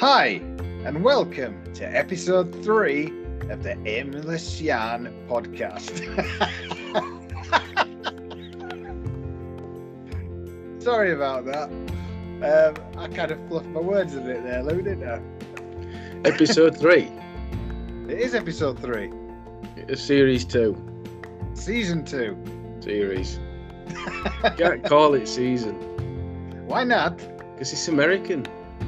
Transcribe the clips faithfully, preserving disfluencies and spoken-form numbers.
Hi, and welcome to episode three of the Aimless Yarn podcast. Sorry about that. Um, I kind of fluffed my words a bit there, Lou, didn't I? Episode three. It is episode three. It's series two. Season two. Series. Can't call it season. Why not? Because it's American.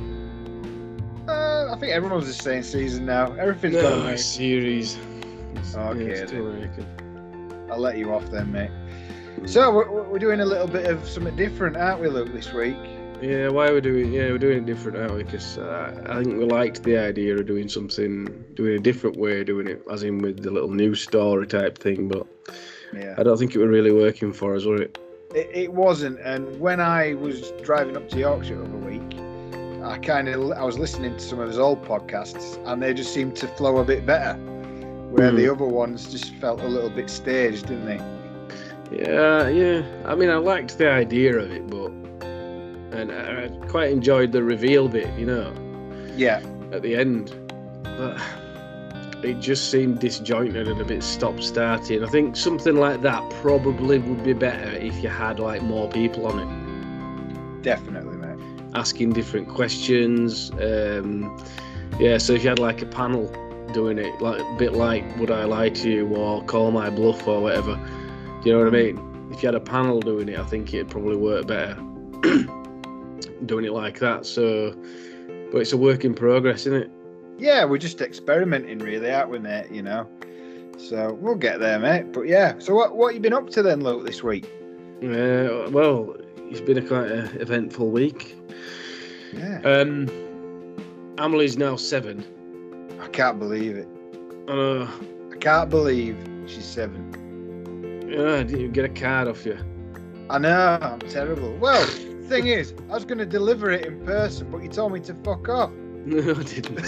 Uh, I think everyone's just saying season now. Everything's No, got a it's series. It's, Okay, yeah, it's still then. American. I'll let you off then, mate. So we're, we're doing a little bit of something different, aren't we, Luke, this week? Yeah, why are we doing? Yeah, we're doing it different, aren't we? Because uh, I think we liked the idea of doing something, doing a different way of doing it, as in with the little news story type thing. But Yeah. I don't think it was really working for us, was it? It, it wasn't, and when I was driving up to Yorkshire over a week, I kind of I was listening to some of his old podcasts, and they just seemed to flow a bit better, where Mm. the other ones just felt a little bit staged, didn't they? Yeah, yeah. I mean, I liked the idea of it, but and I I quite enjoyed the reveal bit, you know, Yeah, at the end. But it just seemed disjointed and a bit stop-starting. I think something like that probably would be better if you had like more people on it, definitely, mate. asking different questions. Um, yeah, so if you had like a panel doing it, like a bit like Would I Lie to You or Call My Bluff or whatever. Do you know what I mean? If you had a panel doing it, I think it'd probably work better doing it like that. So, but it's a work in progress, isn't it? Yeah, we're just experimenting, really, aren't we, mate? You know, so we'll get there, mate. But yeah, so what what you been up to then, Luke, this week? Uh, well, it's been a quite a eventful week. Yeah, Um, Amelie's now seven. I can't believe it. I know. I can't believe she's seven. Yeah, I didn't even get a card off you. I know, I'm terrible. Well, thing is, I was going to deliver it in person, but you told me to fuck off. No, I didn't.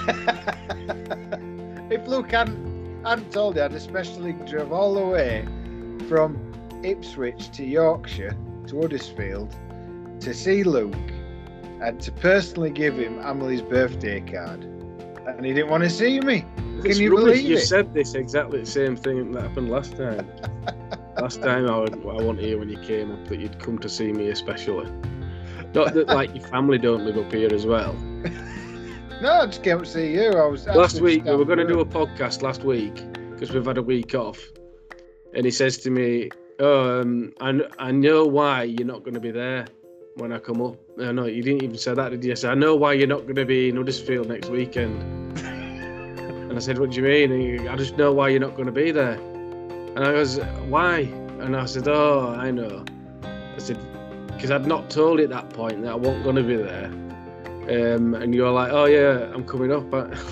If Luke hadn't, hadn't told you, I'd especially drove all the way from Ipswich to Yorkshire, to Huddersfield, to see Luke and to personally give him Amelie's birthday card. And he didn't want to see me. Can It's you rubbish. believe You it? said this exactly the same thing that happened last time. Last time I, would, I wanted to hear when you came up that you'd come to see me especially. Not that like your family don't live up here as well. No, I just came to see you. I was Last actually week we down were going to the do a road. podcast last week because we've had a week off, and he says to me, "Oh, um, I I know why you're not going to be there when I come up." No, no, you didn't even say that, did you? I said, "I know why you're not going to be in Huddersfield next weekend." And I said, "What do you mean?" And he, I just know why you're not going to be there. And I was, "Why?" And I said, "Oh, I know." I said, because I'd not told you at that point that I wasn't going to be there. Um, and you're like, "Oh yeah, I'm coming up."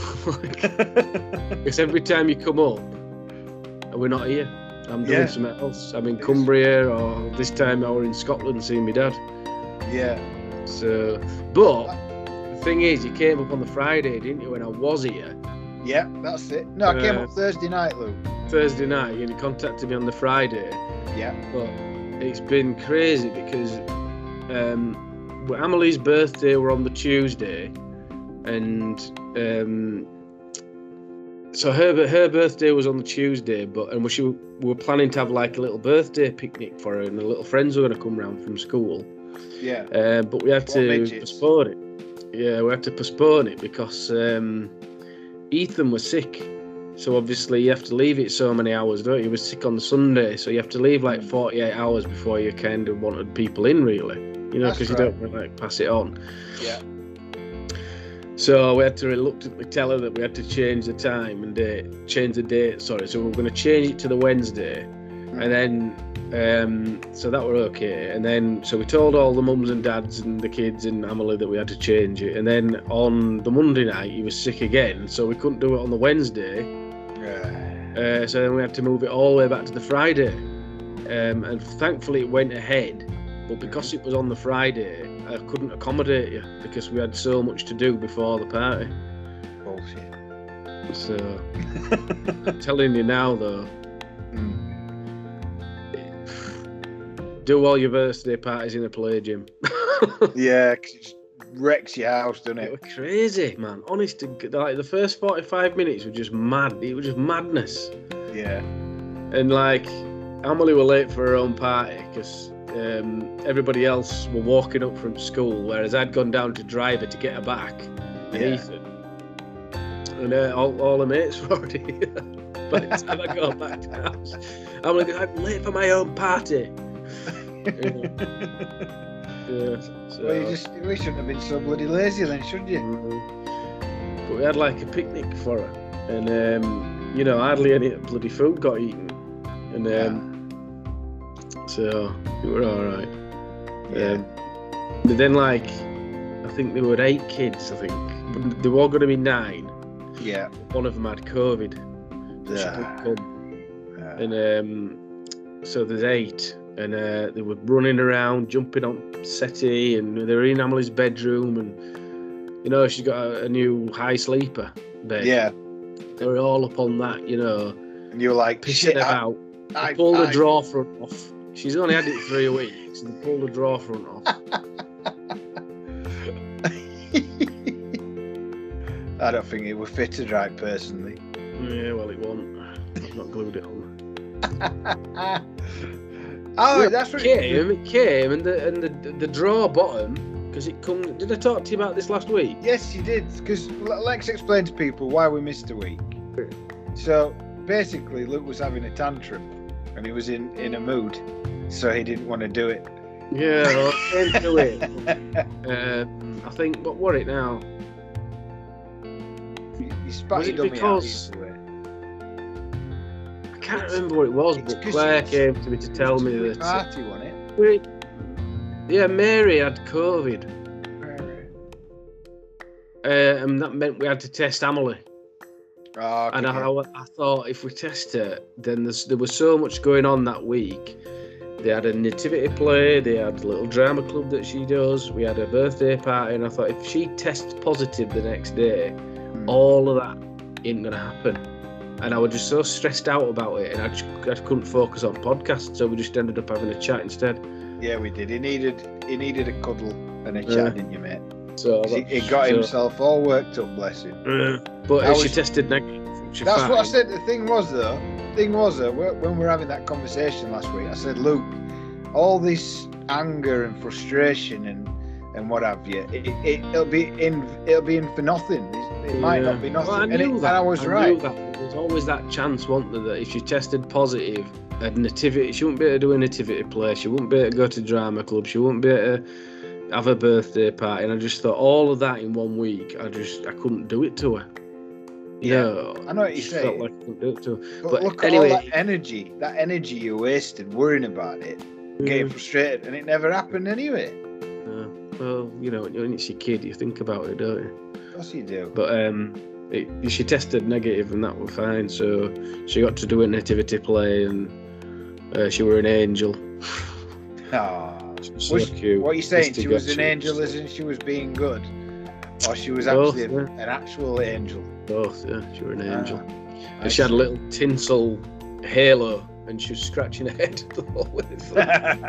Because every time you come up, we're not here. I'm doing Yeah. something else. I'm in Cumbria, or this time I were in Scotland seeing my dad. Yeah. So, but the thing is, you came up on the Friday, didn't you? When I was here, Yeah, that's it. No, I came Uh, up Thursday night, Luke. Thursday night, and you contacted me on the Friday. Yeah. But it's been crazy because um, well, Amelie's birthday were on the Tuesday, and um, so her her birthday was on the Tuesday. But and we, she, we were planning to have like a little birthday picnic for her, and the little friends were going to come round from school. Yeah. Uh, but we had What to midgets? postpone it. Yeah, we had to postpone it because um, Ethan was sick. So obviously you have to leave it so many hours, don't you? He was sick on the Sunday, so you have to leave like forty-eight hours before you kind of wanted people in, really. You know, That's because you right. don't want to like pass it on. Yeah. So we had to reluctantly tell her that we had to change the time and date, change the date. Sorry, so we were going to change it to the Wednesday, and then um, so that were okay. And then so we told all the mums and dads and the kids and Amelie that we had to change it. And then on the Monday night he was sick again, so we couldn't do it on the Wednesday. Yeah. Uh, so then we had to move it all the way back to the Friday. Um, and thankfully it went ahead, but because it was on the Friday, I couldn't accommodate you because we had so much to do before the party. Bullshit. So, I'm telling you now though, Mm. do all your birthday parties in a play gym. Yeah, 'cause it's wrecks your house, doesn't It it? was crazy, man. Honest, to g- like the first forty-five minutes were just mad. It was just madness. Yeah. And like, Emily were late for her own party because um, everybody else were walking up from school, whereas I'd gone down to drive her to get her back. And Yeah. Ethan. And uh, all, all her mates were already here. By the time I got back to the house, I'm like, I'm late for my own party. Yeah. Yeah, so, Well, you just we shouldn't have been so bloody lazy then, should you? mm, but we had like a picnic for her, and um, you know, hardly any bloody food got eaten, and um, so we were all right. Yeah. Um, but then, like, I think there were eight kids. I think they were all going to be nine. Yeah. One of them had COVID, so she Yeah. couldn't come. Yeah. And um, so there's eight, and uh, they were running around, jumping on settee, and they were in Emily's bedroom, and you know, she's got a, a new high sleeper bed. Yeah. They were all up on that, you know, And you were like, pissing shit, I, about. They I, pulled the I- drawer front off. She's only had it three weeks, and they pulled the drawer front off. I don't think it was fitted right, personally. Yeah, well, it won't. I've not glued it on. Oh, Yeah, that's what it came. It came, and the and the the drawer bottom, because it comes. Did I talk to you about this last week? Yes, you did. Because Lex explained to people why we missed a week. So basically, Luke was having a tantrum, and he was in, in a mood, so he didn't want to do it. Yeah, well, I came to it. Um, I think, what were it now? You, you spat Was your it dummy because- out either way. I can't remember what it was, It's but 'cause Claire it's- came to me to tell me It's a that. party, wasn't it? we- Yeah, Mary had COVID, uh, and that meant we had to test Emily. Oh, And I, okay. I thought if we test her, then there's, there was so much going on that week. They had a nativity play, they had a little drama club that she does, we had a birthday party, and I thought if she tests positive the next day, Hmm. all of that ain't going to happen. And I was just so stressed out about it, and I just, I just couldn't focus on podcasts, so we just ended up having a chat instead. Yeah, we did. He needed he needed a cuddle and a chat, Yeah. didn't you, mate? So 'Cause He, he got so- himself all worked up, bless him. Uh, but I if she was- tested negative, she That's fine. what I said. The thing was, though, thing was, though, wh- when we were having that conversation last week, I said, Luke, all this anger and frustration and and what have you, it, it, it'll be in it'll be in for nothing. It, it might Yeah. not be nothing. Well, I and, it, knew and that. I was I right. Knew that. There's always that chance, wasn't there, that if she tested positive, a nativity, she wouldn't be able to do a nativity play, she wouldn't be able to go to drama club, she wouldn't be able to have a birthday party. And I just thought all of that in one week, I just I couldn't do it to her. Yeah, No, I know what you're just felt saying. like I couldn't do it to her. But, but look anyway- at all that energy, that energy you wasted worrying about it, getting Yeah. frustrated, and it never happened anyway. Yeah. Well, you know, when it's your kid, you think about it, don't you? Of course you do. But um, it, she tested negative and that was fine. So she got to do a nativity play, and uh, she were an angel. Ah, So was, cute. what are you saying? Just to She was get an you- angel as in she was being good? Or she was Both, actually yeah. an actual angel? Both, yeah, she were an angel. Ah, And she had a little tinsel halo, and she was scratching her head the whole way through.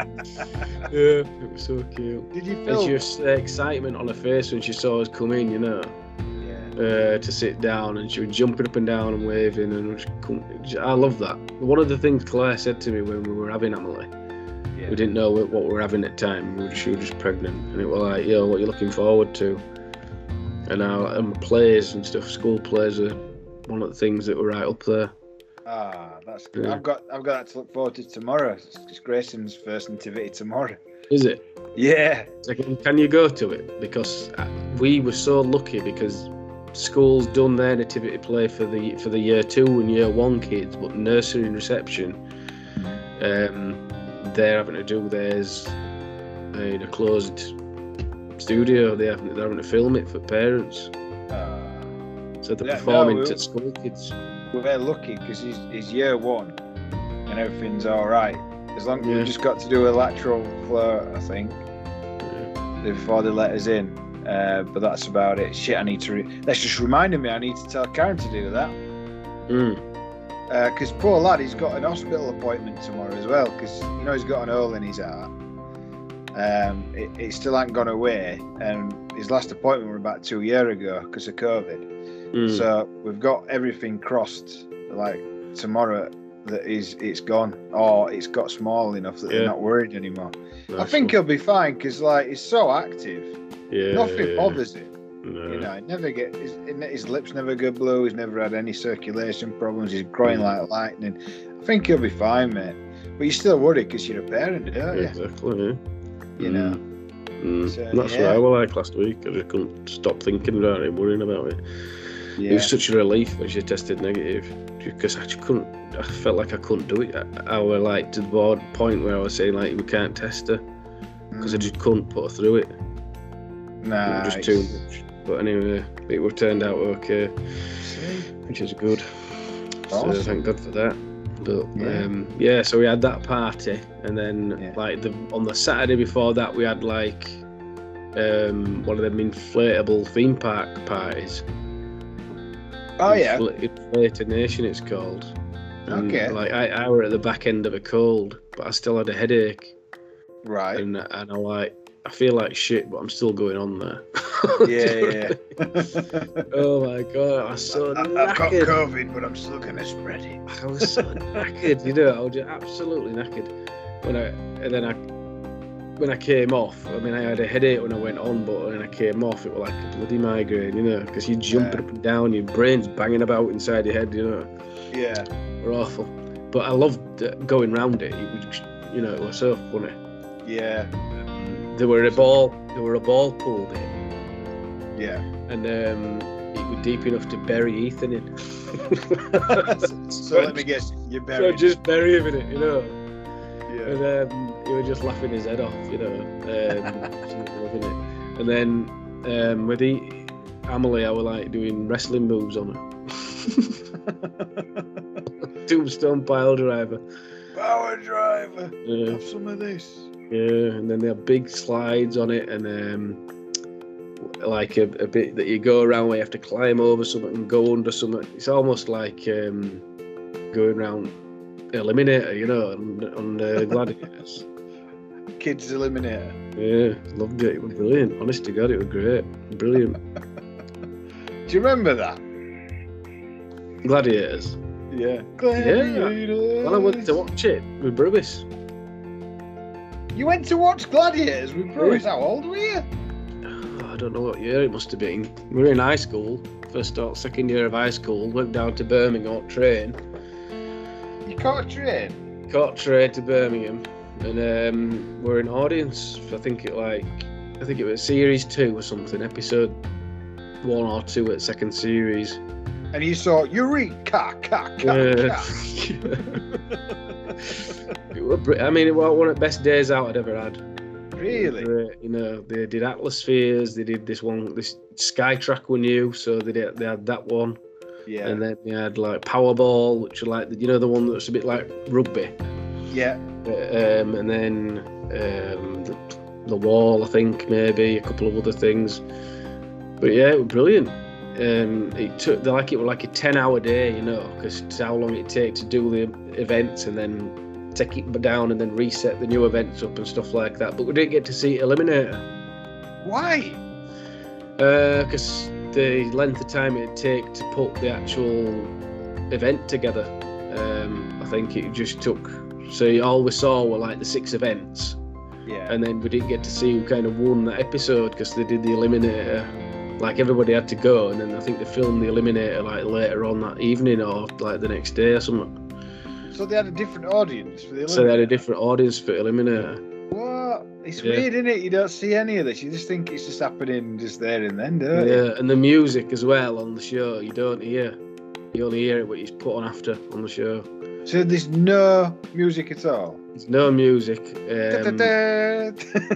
Yeah, it was so cute. Did you And film? she was uh, excitement on her face when she saw us come in, you know, Yeah. uh, to sit down, and she was jumping up and down and waving, and I, just couldn't- I love that. One of the things Claire said to me when we were having Emily, Yeah. we didn't know what what we were having at the time. We were, she was just pregnant, and it was like, yo, what are you looking forward to? And now, and plays and stuff, school plays are one of the things that were right up there. Ah, that's good. Yeah. I've got I've got that to look forward to tomorrow. It's Grayson's first nativity tomorrow. Is it? Yeah. So can, can you go to it? Because uh, we were so lucky because school's done their nativity play for the for the year two and year one kids, but nursery and reception, um, they're having to do theirs in a closed studio. They haven't they're having to film it for parents. Ah, So they're Yeah, no, performing we'll- to school kids. we're lucky because he's, he's year one and everything's all right. As long as Yeah. we've just got to do a lateral flow, I think, before they let us in. Uh, but that's about it. Shit, I need to. Re- That's just reminding me. I need to tell Karen to do that. Mm. Because poor lad, he's got an hospital appointment tomorrow as well. Because you know he's got an hole in his heart. Um, it, it still hasn't gone away, and his last appointment was about two years ago because of COVID. Mm. So we've got everything crossed. Like tomorrow, that is it's gone, or it's got small enough that Yeah. they're not worried anymore. I Nice think one. he'll be fine because like he's so active. Yeah, Nothing yeah, bothers him. no. You know, he never get his, his lips never go blue. He's never had any circulation problems. He's growing Mm. like lightning. I think he'll be fine, mate. But you're still worried because you're a parent, don't you? Exactly, yeah. You know. Mm. So, That's yeah. what I was like last week. I just couldn't stop thinking about it, worrying about it. Yeah. It was such a relief when she tested negative because I just couldn't. I felt like I couldn't do it. I, I was like to the board point where I was saying like we can't test her because I Mm. just couldn't put her through it. Nah, It was just too much. But anyway, it would turned out okay, which is good. So Awesome. thank God for that. But Yeah. um, yeah, so we had that party, and then Yeah. like the on the Saturday before that, we had like um, one of them inflatable theme park parties. Oh yeah. Infl- Inflated Nation, it's called. And, Okay. Like I, I were at the back end of a cold, but I still had a headache, Right. and and I like I feel like shit, but I'm still going on there. Yeah, yeah. Oh my god, I was so I, I've got knackered. COVID, but I'm still gonna spread it. I was so knackered, you know. I was just absolutely knackered. When I and then I when I came off, I mean, I had a headache when I went on, but when I came off, it was like a bloody migraine, you know, because you're jumping Yeah. up and down, your brain's banging about inside your head, you know. Yeah. Were awful. But I loved uh, going round it. It was, you know, it was so funny. Yeah. There were a ball, there were a ball pool there, Yeah. and um, it was deep enough to bury Ethan in. So let me guess, you're So buried. just bury him in it, you know. Yeah. And um, he was just laughing his head off, you know. Um, just loving it. And then um, with the Amelie, I was like doing wrestling moves on her. Tombstone pile driver. Power driver. Yeah. Have some of this. Yeah, and then they have big slides on it, and um, like a, a bit that you go around where you have to climb over something and go under something. It's almost like um, going around Eliminator, you know, on, on uh, Gladiators. Kids Eliminator. Yeah, loved it. It was brilliant. Honest to God, it was great. Brilliant. Do you remember that? Gladiators. Yeah. Gladiators. Well, I went to watch it with Brewis. You went to watch Gladiators with Bruce. How old were you? Oh, I don't know what year it must have been. We were in high school, first or second year of high school. Went down to Birmingham on train. You caught a train. Caught train to Birmingham, and um, we're in audience. For, I think it like, I think it was series two or something, episode one or two at second series. And you saw Eureka! Ka, ka, Yeah. ka. It was br- I mean, it was one of the best days out I'd ever had. Really? Great, you know, they did Atmospheres. They did this one, this Skytrack we knew, so they did, they had that one, Yeah. and then they had like Powerball, which are like the, you know the one that's a bit like rugby, Yeah. um, and then um, the, the Wall, I think maybe a couple of other things. But yeah, it was brilliant. Um, it took like it was like a ten-hour day, you know, because it's how long it take to do the events and then take it down and then reset the new events up and stuff like that. But we didn't get to see Eliminator Why? because the length of time it'd take to put the actual event together. Um, I think it just took. So all we saw were like the six events, Yeah. and then we didn't get to see who kind of won that episode because they did the Eliminator. Like everybody had to go, and then I think they filmed the Eliminator like later on that evening or like the next day or something. So they had a different audience for the Eliminator. So they had a different audience for Eliminator. What? It's Yeah. weird, isn't it? You don't see any of this. You just think it's just happening just there and then, don't you? Yeah, and the music as well on the show, you don't hear. You only hear it what he's put on after on the show. So there's no music at all. There's no music. Um, Da-da-da.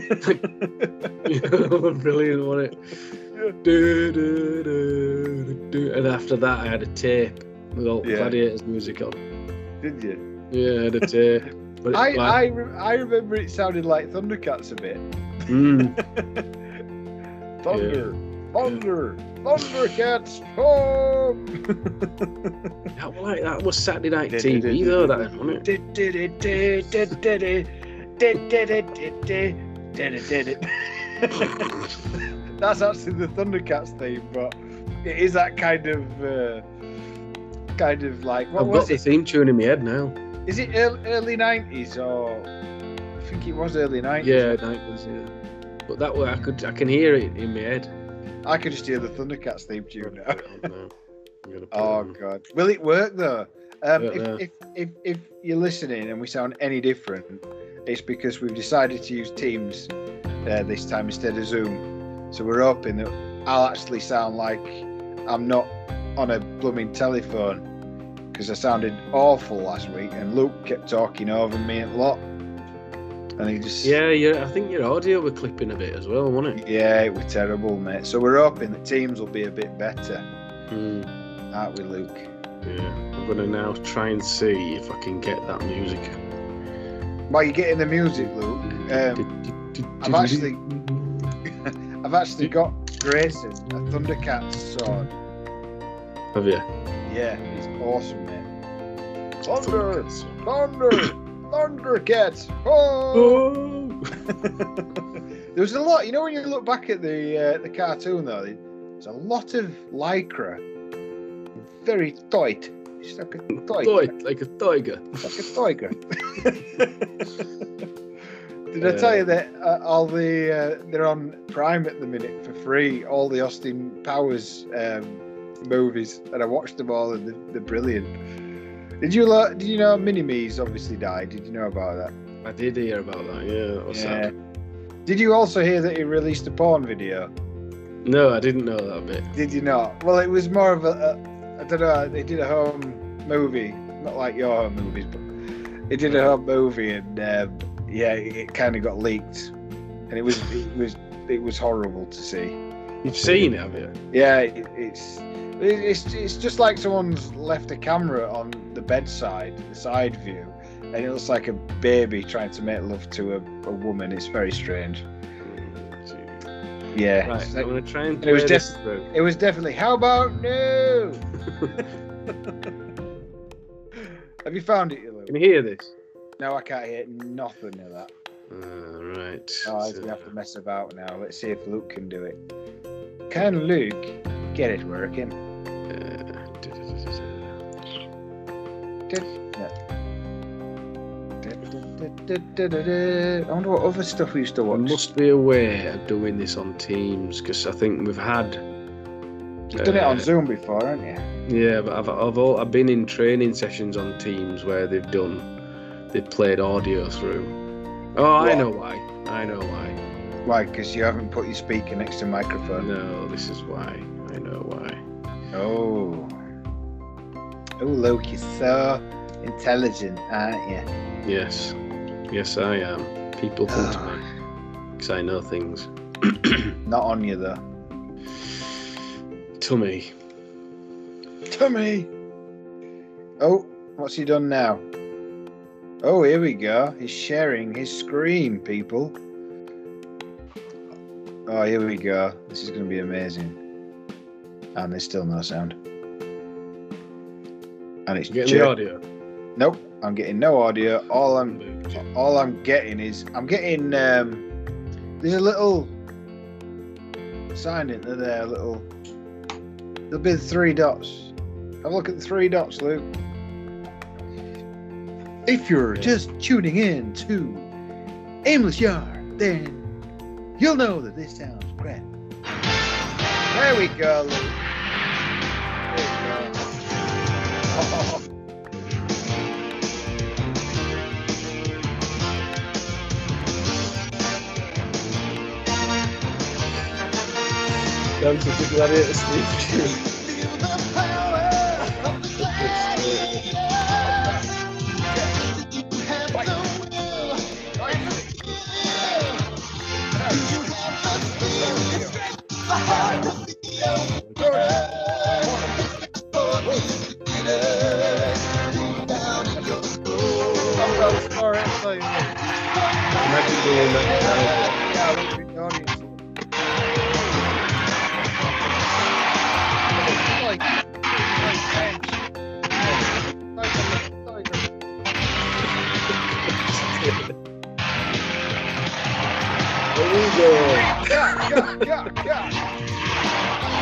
brilliant, wasn't it? Du, du, du, du, du. And after that, I had a tape with all Yeah. Gladiators music on. Did you? Yeah, I had a tape. But I, it's I, like, re- I remember it sounded like Thundercats a bit. mm, Thunder, thunder, Thundercats, home! that was like that was Saturday night T V though, that wasn't it? that's actually the Thundercats theme, but it is that kind of, uh, kind of like what I've was got the it? theme tune in my head now. Is it early, early nineties or? I think it was early nineties. Yeah, nineties. Yeah. But that way, I could, I can hear it in my head. I could just hear the Thundercats theme tune now. I'm gonna put Oh it on. God, will it work though? Um, Don't if, know. if if if you're listening and we sound any different, it's because we've decided to use Teams uh, this time instead of Zoom. So we're hoping that I'll actually sound like I'm not on a blooming telephone, because I sounded awful last week and Luke kept talking over me a lot, and he just Yeah, yeah. I think your audio were clipping a bit as well, wasn't it? yeah, it was terrible, mate. So we're hoping that Teams will be a bit better, Hmm. aren't we, Luke? Yeah. I'm gonna now try and see if I can get that music. While you're getting the music, Luke, um, I've actually, I've actually got Grayson a Thundercats sword. Have you? Yeah, he's awesome, mate. Thunder, thunder, Thundercats! Oh! Oh! There was a lot, you know, when you look back at the uh, the cartoon though, there's a lot of lycra, very tight. It's like a tight, Toy, like a tiger. like a tiger. Did I tell you that uh, all the uh, they're on Prime at the minute for free? All the Austin Powers um, movies, and I watched them all, and they're, they're brilliant. Did you lo- Did you know Mini-Me's obviously died? Did you know about that? I did hear about that. Yeah, that was Yeah. sad. Did you also hear that he released a porn video? No, I didn't know that bit. Did you not? Well, it was more of a, a I don't know. They did a home movie, not like your home movies, but they did a home movie, and um, yeah, it, it kind of got leaked, and it was it was it was horrible to see. You've seen it, have you? Yeah, it, it's it's it's just like someone's left a camera on the bedside, the side view, and it looks like a baby trying to make love to a, a woman. It's very strange. Yeah, Right, it's I'm like- gonna try and it play was this def- through. it was definitely. How about no? Have you found it, you Luke? Can you hear this? No, I can't hear nothing of that. Uh, right. Oh, so- we have to mess about now. Let's see if Luke can do it. Can Luke get it working? uh, I wonder what other stuff we used to I watch. must be aware of doing this on Teams because I think we've had. You've done it on uh, Zoom before, haven't you? Yeah, but I've I've, all, I've been in training sessions on Teams where they've done, they've played audio through. Oh, I What? know why. I know why. Why? Because you haven't put your speaker next to the microphone. No, this is why. I know why. Oh. Oh, Luke, you're so intelligent, aren't you? Yes, yes, I am. People come to me because I know things. Not on you, though. To me. Tummy. Oh, what's he done now? Oh, here we go. He's sharing his screen, people. Oh, here we go. This is going to be amazing. And there's still no sound. And it's You getting jer- the audio? Nope, I'm getting no audio. All I'm, all I'm getting is I'm getting. Um, there's a little sign in there. A little. There'll be the three dots. Have a look at the three dots, Luke. If you're Yeah. just tuning in to Aimless Yard, then you'll know that this sounds crap. There we go, Luke. There we go. Oh. Down to the Gladiator Steve. Imagine doing that now. Hugo. Yeah, yeah, yeah, yeah.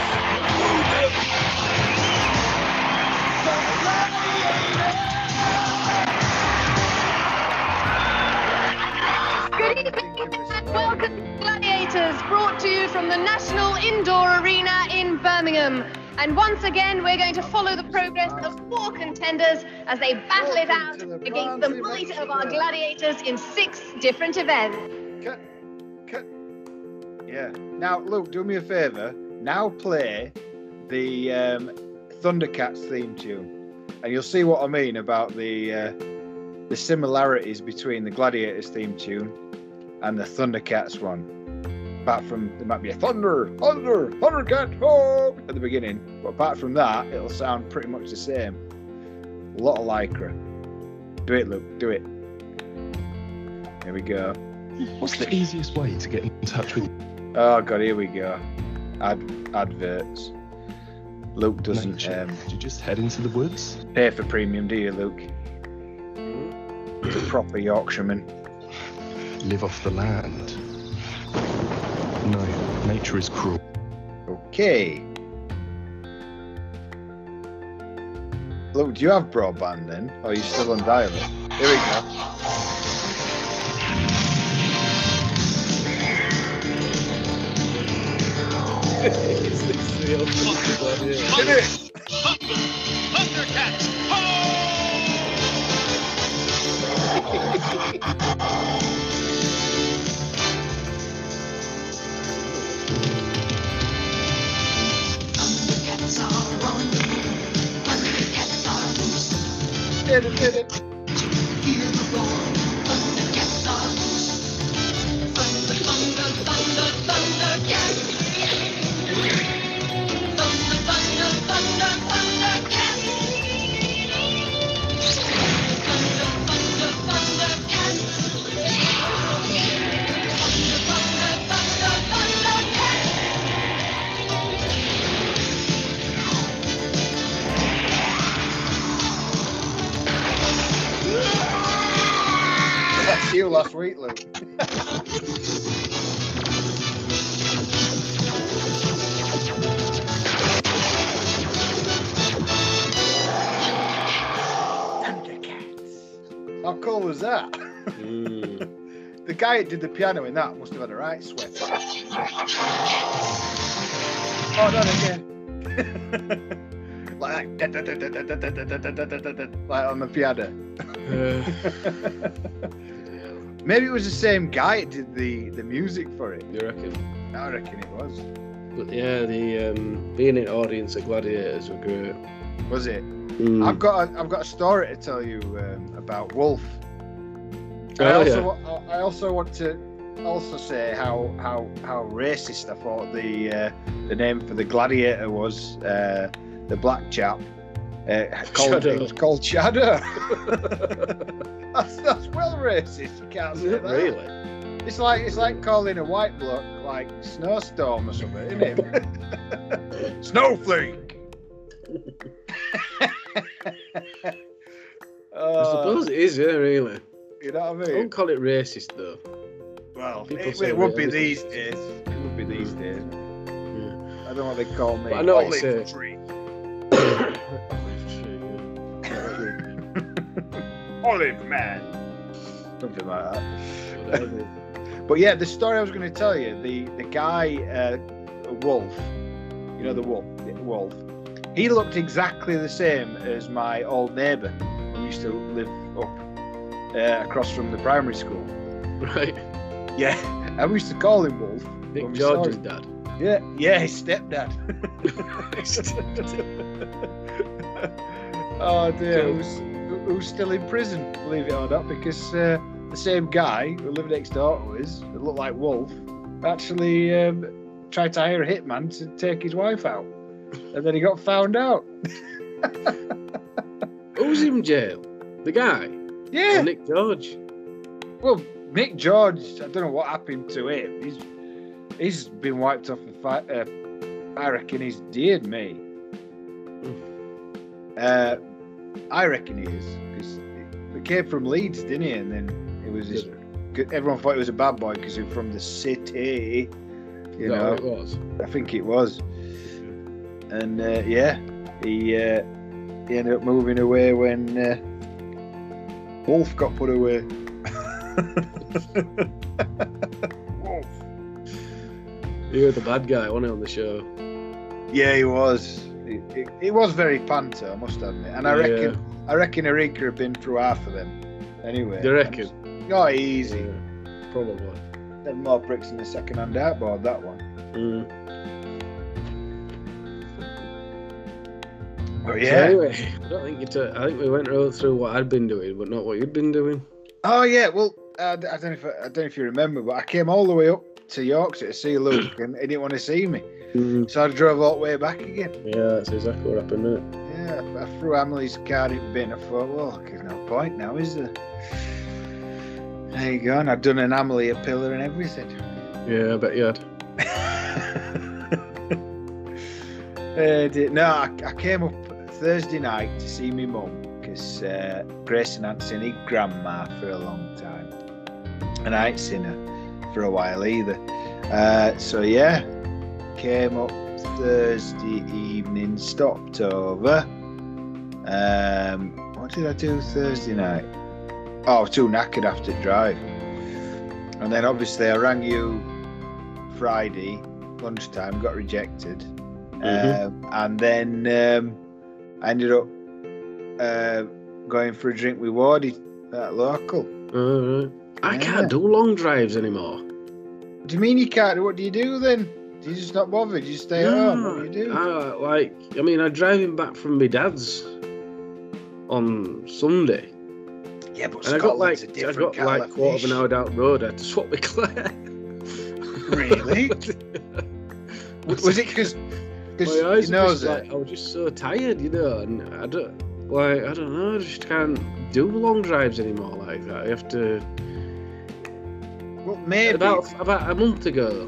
Good evening and welcome to Gladiators, brought to you from the National Indoor Arena in Birmingham. And once again, we're going to follow the progress of four contenders as they battle it out against the might of our gladiators in six different events. Cut, cut. Yeah. Now, Luke, do me a favour. Now play the um, Thundercats theme tune, and you'll see what I mean about the uh, the similarities between the Gladiators theme tune and the Thundercats one. Apart from there might be a thunder, thunder, Thundercat, oh, at the beginning, but apart from that, it'll sound pretty much the same. A lot of lycra. Do it, Luke. Do it. Here we go. What's the easiest way to get in touch with you? Oh God, here we go. Ad adverts. Luke doesn't Nature. um, Do you just head into the woods? pay for premium, do you, Luke? He's a proper Yorkshireman. Live off the land? No, nature is cruel. Okay. Luke, do you have broadband then? Or are you still on dial-up? Here we go. It's literally all the yeah. Did it? Thundercats! Thundercats are on the move. Thundercats are loose. Did it, did it. Hear the roar. Thundercats are loose. Thunder, thunder, thunder, Thundercats. Thunder, thunder, thunder, Thundercats. Thunder, thunder, Thundercats. Thunder, thunder, thunder, Thundercats. That's you last week, Luke. Thundercats. How cool was that? Mm. The guy that did the piano in that must have had a right sweat. Oh, not again. Like that. Like on the piano. Uh, Maybe it was the same guy that did the, the music for it. you reckon? I reckon it was. But yeah, the um, being in audience at Gladiators were great. Was it? Mm. I've got a, I've got a story to tell you um, about Wolf. I Oh, also yeah. wa- I also want to also say how how how racist I thought the uh, the name for the gladiator was. Uh, the black chap. Uh, called, Shadow. it was called Shadow. that's that's well racist. You can't say that. Really? It's like it's like calling a white bloke like Snowstorm or something, isn't it? Snowflake. I Uh, suppose it is, yeah, really. you know what I I mean? won't call it racist though. Well, People it, say it would it be is. these days. It would be these days. Yeah. I don't know what they call me. But I know what you Olive say. tree. Yeah. Olive man. Something like that. But yeah, the story I was going to tell you, the the guy, uh, Wolf, you know the wolf, the wolf, he looked exactly the same as my old neighbour who used to live up uh, across from the primary school. Right. Yeah, and we used to call him Wolf. Nick when we saw George's him. dad. Yeah, yeah, his stepdad. Oh dear, Cool. who's, who's still in prison, believe it or not, because uh, the same guy who lived next door to us, that looked like Wolf, actually um, tried to hire a hitman to take his wife out. And then he got found out. Who's in jail? The guy? Yeah, Or Nick George? well, Nick George, I don't know what happened to him. He's he's been wiped off the fight. Uh, I reckon he's dead, me. Uh, I reckon he is, because he came from Leeds, didn't he? And then it was his Did everyone thought he was a bad boy because he was from the city. You Is that know, what it was? I think it was. And uh, yeah, he uh, he ended up moving away when uh, Wolf got put away. Wolf. You were the bad guy, wasn't he, on the show? Yeah, he was. It, it, it was very panto, I must admit. And I Yeah. reckon I reckon Erika had been through half of them. Anyway. Do you reckon? Oh, easy. Yeah, probably. Had more pricks in the second-hand outboard, that one. Mm. But So yeah. anyway, I don't think you. T- I think we went all through what I'd been doing, but not what you'd been doing. Oh yeah. Well, uh, I don't know if I, I don't know if you remember, but I came all the way up to Yorkshire to see Luke, and he didn't want to see me, Mm. so I drove all the way back again. Yeah, that's exactly what happened, isn't it? Yeah, I threw Emily's car in bin. I thought, well, there's no point now, is there? There you go. And I've done an Emily a pillar and everything. Yeah, I bet you had. uh, did, no, I, I came up Thursday night to see my mum because uh, Grayson hadn't seen his grandma for a long time, and I ain't seen her for a while either. Uh, so yeah, came up Thursday evening, stopped over. Um, what did I do Thursday night? Oh, I was too knackered after drive. And then obviously I rang you Friday lunchtime, got rejected. Mhm. Um, and then um, I ended up uh, going for a drink with Wardy at local. All right. I Yeah. can't do long drives anymore. Do you mean you can't? What do you do then? Do you just not bother? Do you stay home? What do you do? I, like, I mean, I'm driving back from my dad's on Sunday, yeah, but and I got Scotland's like, a I different got like kettle of quarter of fish. an hour down the road. I had to swap with Claire. Really? Was it because My you eyes know were just that? like, I was just so tired, you know, and I don't, like, I don't know, I just can't do long drives anymore like that. I have to. Well, maybe. About about a month ago,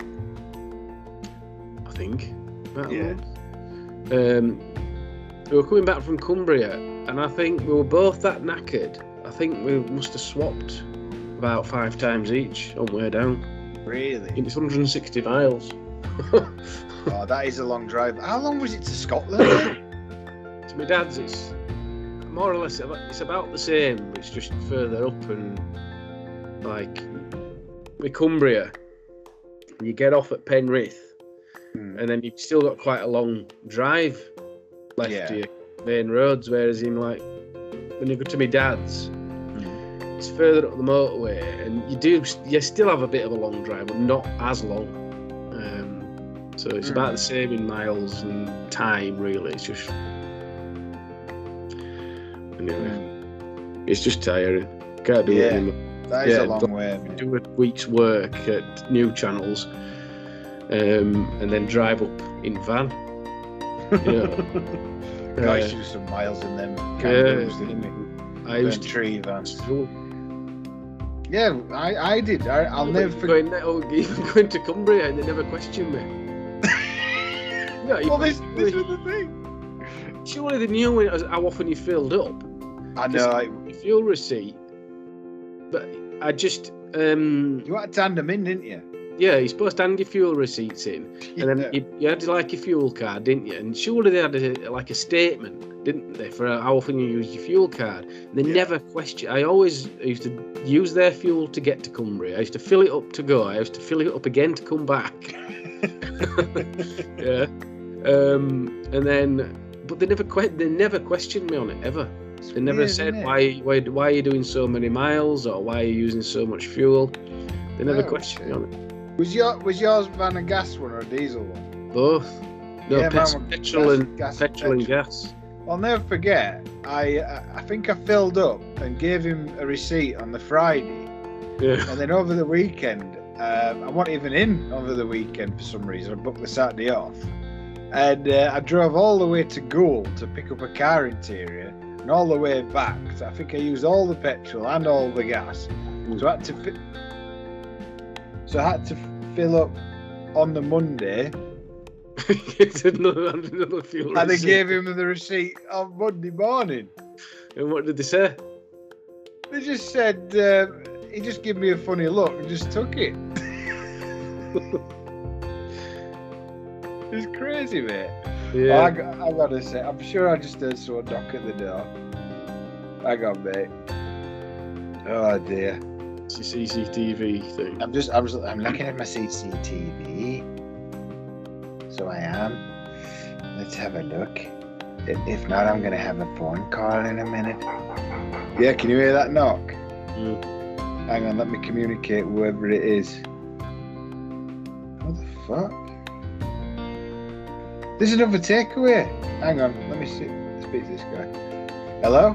I think. About a Yeah. month. Um, we were coming back from Cumbria, and I think we were both that knackered. I think we must have swapped about five times each on the way down. Really? It's one hundred sixty miles. Oh, that is a long drive. How long was it to Scotland? To my dad's, it's more or less about, it's about the same. But it's just further up, and like with Cumbria, you get off at Penrith, Hmm. and then you've still got quite a long drive left Yeah. to your main roads. Whereas in like when you go to my dad's, Hmm. it's further up the motorway, and you do you still have a bit of a long drive, but not as long. Um, so it's Hmm. about the same in miles and time, really. It's just anyway, it's just tiring. Can't do it Yeah. anymore. That is Yeah, a long but- way. mate. Do a week's work at new channels, um, and then drive up in van. Yeah. Guys Uh, do some miles in them yeah, kangaroos, didn't we? I used Them to. tree vans. Oh, Yeah, I, I did. I, I'll but never even forget. going, oh, even going to Cumbria, and they never questioned me. Yeah, you Well, this, this probably- was the thing. surely they knew when it was, how often you filled up. I know. I, Your fuel receipt, but I just um you had to hand them in, didn't you? yeah, you're supposed to hand your fuel receipts in, and then Yeah. you, you had like your fuel card, didn't you? And surely they had a, like a statement, didn't they, for how often you use your fuel card? They Yeah. never question. I always used to use their fuel to get to Cumbria. I used to fill it up to go. I used to fill it up again to come back. Yeah, um, and then but they never que- they never questioned me on it ever. It's They never weird, said isn't it? why, why why are you doing so many miles or why are you using so much fuel. They never Oh, questioned me on it. Was your was yours van a gas one or a diesel one? Both. No, Yeah, pet- mine were petrol gas- and gas- petrol and petrol. gas. I'll never forget. I I I think I filled up and gave him a receipt on the Friday, Yeah. and then over the weekend, um, I wasn't even in over the weekend for some reason. I booked the Saturday off, and uh, I drove all the way to Gould to pick up a car interior, and all the way back. So I think I used all the petrol and all the gas. So I had to fi- so I had to fill up on the Monday, It's another, another fuel and I receipt. gave him the receipt on Monday morning. And what did they say? They just said, uh, he just gave me a funny look and just took it. It's crazy, mate. Yeah. Oh, I, got, I gotta say, I'm sure I just heard someone knock at the door. Hang on, mate. Oh dear. It's a C C T V thing. I'm just, I'm, just, I'm looking at my C C T V. So I am. Let's have a look. If, if not, I'm gonna have a phone call in a minute. Yeah, can you hear that knock? Mm. Hang on, let me communicate with whoever it is. What the fuck? There's another takeaway. Hang on, let me see. Speak to this guy. Hello?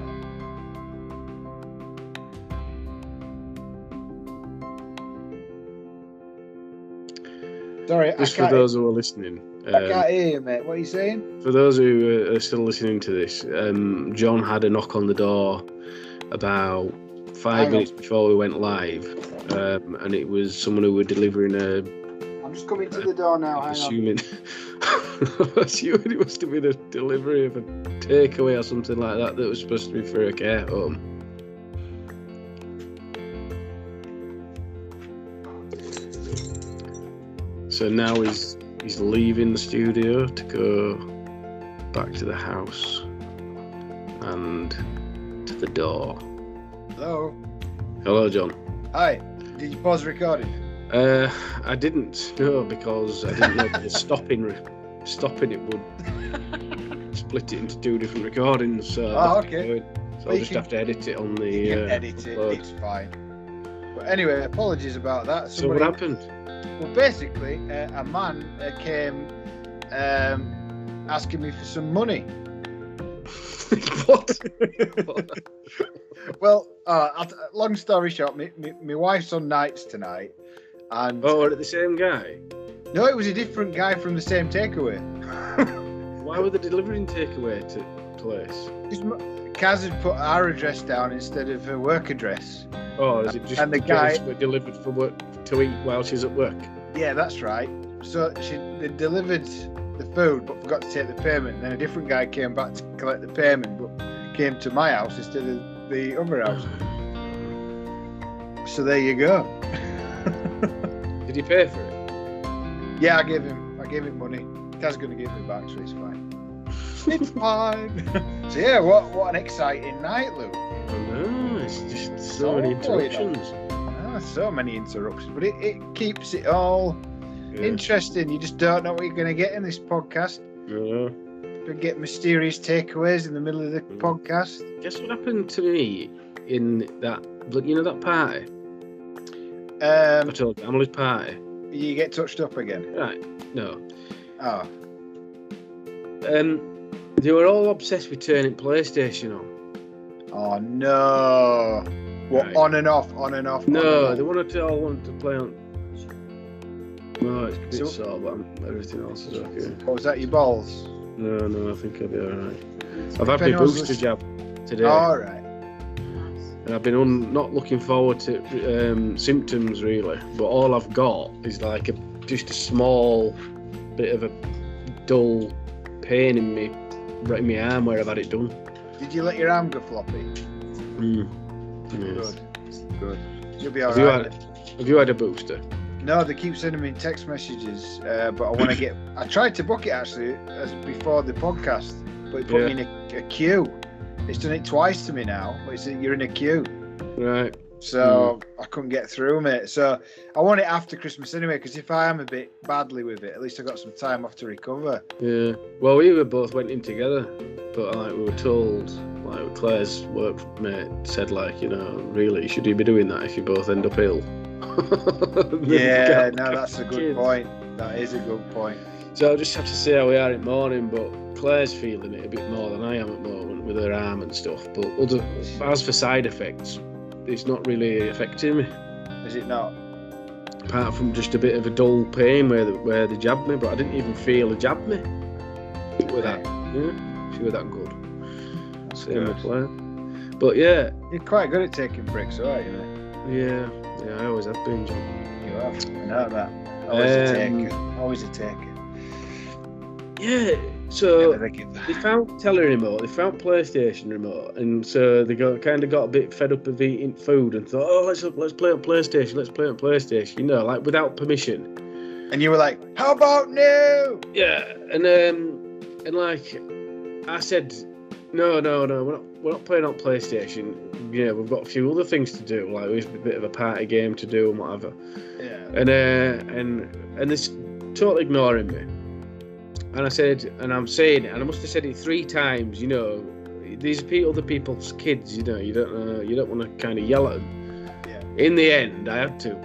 Sorry, Just I for can't, those who are listening. I Um, can't hear you, mate. What are you saying? For those who are still listening to this, um, John had a knock on the door about five Hang on. minutes before we went live, um, and it was someone who were delivering a. I'm just coming to the door now. I'm Hang on. assuming, assuming it was to be the delivery of a takeaway or something like that that was supposed to be for a care home. So now he's he's leaving the studio to go back to the house and to the door. Hello. Hello, John. Hi. Did you pause recording? Uh, I didn't know because I didn't know that the stopping re- stopping it would split it into two different recordings. So, Oh, I'd have to okay. do it. So Well, I'll you just can- have to edit it on the. You can uh, edit it. upload. It's fine. But anyway, apologies about that. So what happened? Well, basically, uh, a man uh, came um, asking me for some money. What? Well, uh, I'll t- long story short, my, my, my wife's on nights tonight, and Oh, are it the same guy? no, it was a different guy from the same takeaway. Why were they delivering takeaway to place? Because m- Kaz had put our address down instead of her work address. Oh, is it just And the because guy- were delivered for work to eat while she's at work? Yeah, that's right. So she they delivered the food, but forgot to take the payment. Then a different guy came back to collect the payment, but came to my house instead of the other house. So there you go. Did he pay for it? Yeah, I gave him. I gave him money. Kaz's gonna give me back, so it's fine. It's fine. So yeah, what what an exciting night, Luke. Oh no, it's just so many So good. interruptions. Ah, so many interruptions, but it, it keeps it all Yeah. interesting. You just don't know what you're gonna get in this podcast. No. You get mysterious takeaways in the middle of the Mm. podcast. Guess what happened to me in that, you know, that party? I Um, told you, Emily's party. you get touched up again. Right, no. Oh, Um, they were all obsessed with turning PlayStation on. oh no! What Right. on and off, on and off? on No, and they off? wanted to all wanted to play on. No, it's a bit So- sore, but I'm, everything else is okay. What was that? Your balls? No, no, I think I'll be alright. I've had my anyone's booster listening- jab today, All right. and I've been un- not looking forward to um, symptoms really. But all I've got is like a just a small bit of a dull pain in me, right in my arm where I've had it done. Did you let your arm go floppy? Mm. Yes. Good. Good. You'll be all Have you right. had Have you had a booster? No, they keep sending me text messages, uh, but I want to get. I tried to book it actually as before the podcast, but it put Yeah. me in a, a queue. It's done it twice to me now. But it's you're in a queue, Right. so I couldn't get through, mate. So I want it after Christmas anyway, because if I am a bit badly with it, at least I got some time off to recover. Yeah. Well, we were both went in together, but like we were told, like Claire's workmate said, like you know, really, should you be doing that if you both end up ill? Yeah, no, that's a good Kids. point. That is a good point. So I'll just have to see how we are in the morning, but Claire's feeling it a bit more than I am at the moment with her arm and stuff. But other, as for side effects, it's not really affecting me, Is it not? apart from just a bit of a dull pain where the, where they jabbed me. But I didn't even feel they jabbed me. With that, yeah, she was that good. That's Same good. with Claire. But yeah, You're quite good at taking breaks, aren't you, mate? yeah, yeah, I always have been, John. You have. I know that. Always a Um, taker. Always a taker. Yeah, So Never give they found tele remote, they found PlayStation remote, and so they got kind of got a bit fed up of eating food and thought, oh, let's let's play on PlayStation, let's play on PlayStation, you know, like without permission. And you were like, how about no? Yeah, and um, and like I said, no, no, no, we're not we're not playing on PlayStation. Yeah, we've got a few other things to do, like it's a bit of a party game to do and whatever. Yeah. And uh, and and this totally ignoring me. And I said, and I'm saying it, and I must have said it three times. You know, these are pe- other people's kids. You know, you don't uh, you don't want to kind of yell at them. Yeah. In the end, I had to.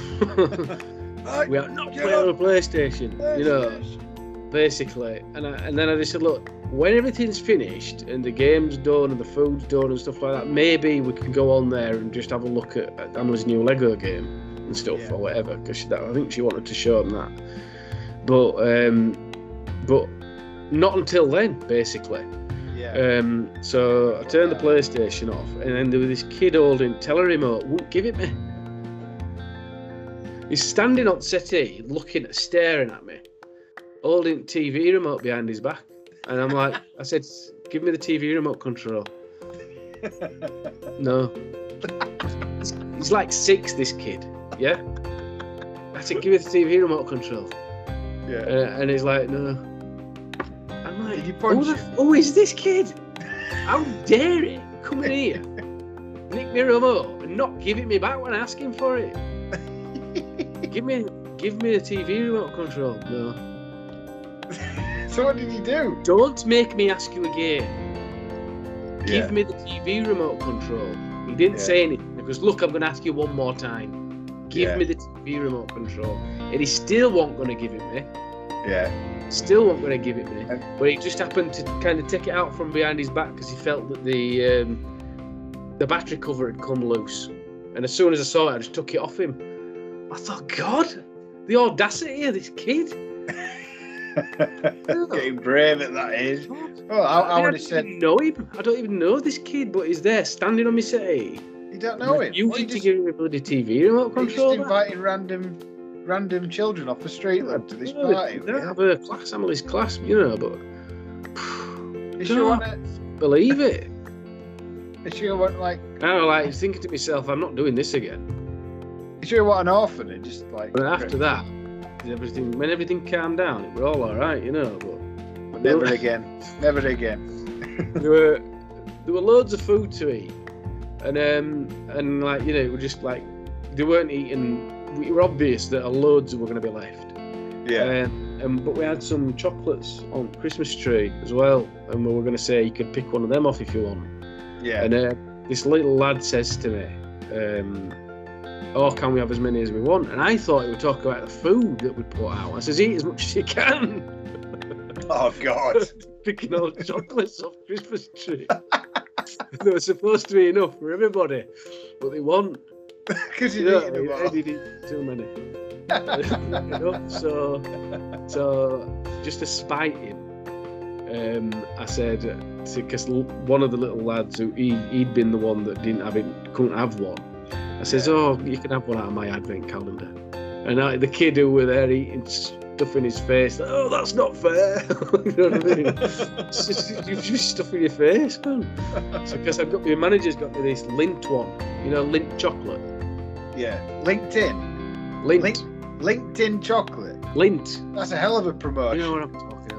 We are not playing on a PlayStation. You know, basically. And I, and then I just said, look, when everything's finished and the game's done and the food's done and stuff like that, maybe we can go on there and just have a look at, at Emily's new Lego game and stuff Yeah. or whatever. Because I think she wanted to show them that. But. Um, But not until then, basically. Yeah. Um, so I turned the PlayStation off, and then there was this kid holding tele remote, wouldn't give it me. He's standing on the settee, looking, staring at me, holding T V remote behind his back. And I'm like, I said, give me the T V remote control. No. He's like six, this kid, yeah? I said, give me the T V remote control. Yeah. Uh, and he's like, no. I'm like, Did you punch who, the, him? who is this kid? How dare he come in here, nick me remote, and not give it me back when I ask him for it? give me, give me the T V remote control. No. So what did he do? Don't make me ask you again. Give Yeah. me the T V remote control. He didn't Yeah. say anything because look, I'm going to ask you one more time. Give Yeah. me the T V remote control, and he still wasn't going to give it me. Yeah. Still wasn't going to give it me, And- but he just happened to kind of take it out from behind his back because he felt that the um, the battery cover had come loose. And as soon as I saw it, I just took it off him. I thought, God, the audacity of this kid. Getting brave at that age. God. Oh, I, I mean, would have don't said, even know him. I don't even know this kid, but he's there standing on my settee. you don't know him. You What, need to just, give him a bloody T V remote you're just control. inviting random random children off the street then, to this No, party. they don't Yeah. have a class, Emily's class, you know, but Is she want to, believe it. is she want like, I was like thinking to myself, I'm not doing this again. is she want an orphanage? Just like, But after that, everything when everything calmed down, it were all all right, you know. But never again, never again. there were there were loads of food to eat, and um and like you know, it were just like they weren't eating. It were obvious that loads were going to be left. Yeah. Um, and but we had some chocolates on Christmas tree as well, and we were going to say you could pick one of them off if you want. Yeah. And uh, this little lad says to me, um, "Oh, can we have as many as we want?" And I thought he would talk about the food that we put out. I says, "Eat as much as you can." Oh God. Picking all the chocolates off Christmas tree. There was supposed to be enough for everybody, but they weren't. Because You you know, eating them I all. did eat too many. You know, so, so just to spite him, um, I said, because one of the little lads who he, he'd been the one that didn't have it, couldn't have one. I says, "Oh, you can have one out of my advent calendar." And I, the kid who were there eating stuff in his face, like, "Oh, that's not fair." You know what I mean? It's just, you've just stuff in your face, man. So, because I've got my manager's got me this Lindt one, you know, Lindt chocolate. Yeah. LinkedIn. Lindt. Link, LinkedIn chocolate. Lindt. That's a hell of a You promotion. know what I'm talking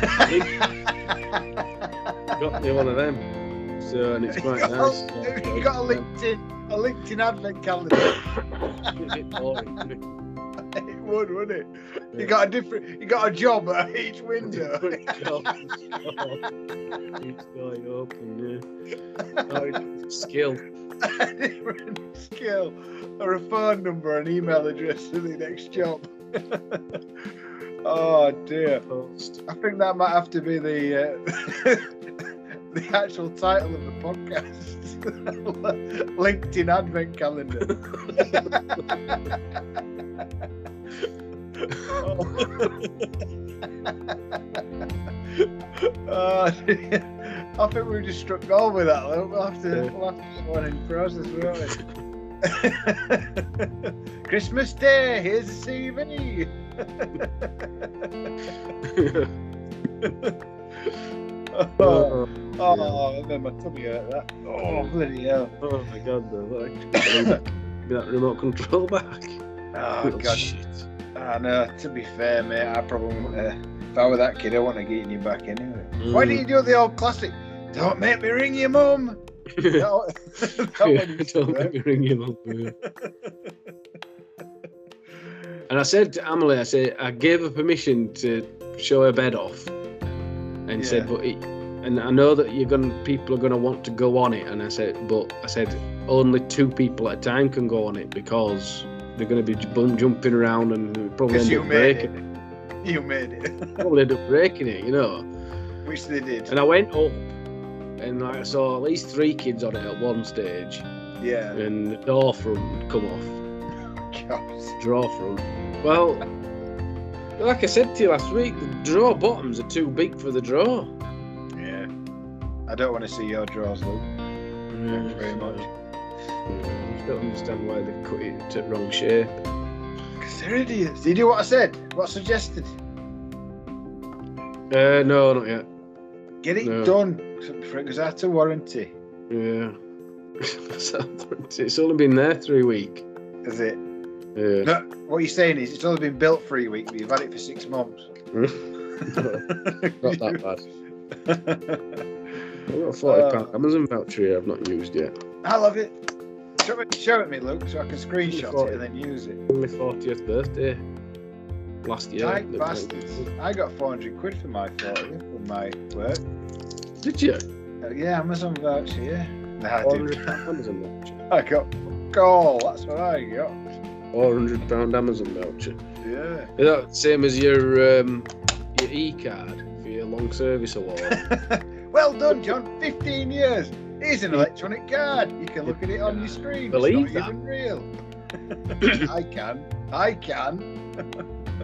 about. Got me one of them. So, and it's you, quite got nice. a, you got a LinkedIn, a LinkedIn advent calendar. A bit boring, isn't it? It would, wouldn't it? You got a different, you got a job at each window. Different job. Each door you open, yeah. Oh, it's skill. A different skill, or a phone number, an email address for the next job. Oh dear. Post. I think that might have to be the uh, the actual title of the podcast. LinkedIn Advent Calendar. Oh, dear. I think we just struck gold with that. We'll have to, Yeah. we'll have to get one in process, won't we? Christmas Day, here's a C V. oh, oh, I remember my tummy hurt that. Oh, bloody hell. Oh my god, though. I can't believe that. Give me that remote control back. Oh, Little God. shit. I know, to be fair, mate, I probably wouldn't, uh, if I were that kid, I want to get in your back anyway. Mm. Why didn't you do the old classic? Don't make me ring your mum. No, that one Yeah, used don't to let work. me ring you up. Yeah. And I said to Emily, I said I gave her permission to show her bed off, and Yeah. said, but it, and I know that you're gonna people are gonna want to go on it, and I said, but I said only two people at a time can go on it because they're gonna be bum jumping around and probably Because end you up made breaking it. it. You made it. Probably end up breaking it, you know. Which they did. And I went up, and I saw at least three kids on it at one stage, Yeah. and the door front had come off. God. Draw front. Well, like I said to you last week, the draw bottoms are too big for the draw. Yeah. I don't want to see your drawers, Luke. Thanks very much. I just don't understand why they cut it to wrong shape. Because they're idiots. Did you do what I said? What I suggested? Uh, no, not yet. Get it No. done. Before it goes out of warranty. Yeah. It's only been there three weeks. Is it? Yeah. No, what you're saying is it's only been built three weeks, but you've had it for six months. Not that bad. I've got a forty pound Uh, Amazon voucher here I've not used yet. I love it. Show it, show it me, Luke, so I can screenshot it and then use it. My fortieth birthday last year. Tight bastards. I got four hundred quid for my fortieth from my work. Did you? Uh, yeah, Amazon voucher, yeah. Nah, I four did. hundred pound Amazon voucher. I got goal. That's what I got. four hundred pound Amazon voucher. Yeah. Is that the same as your um, your e-card for your long service award? Well done, John. fifteen years. Here's an electronic card. You can look at it on your screen. Believe it's that? not even real. I can. I can.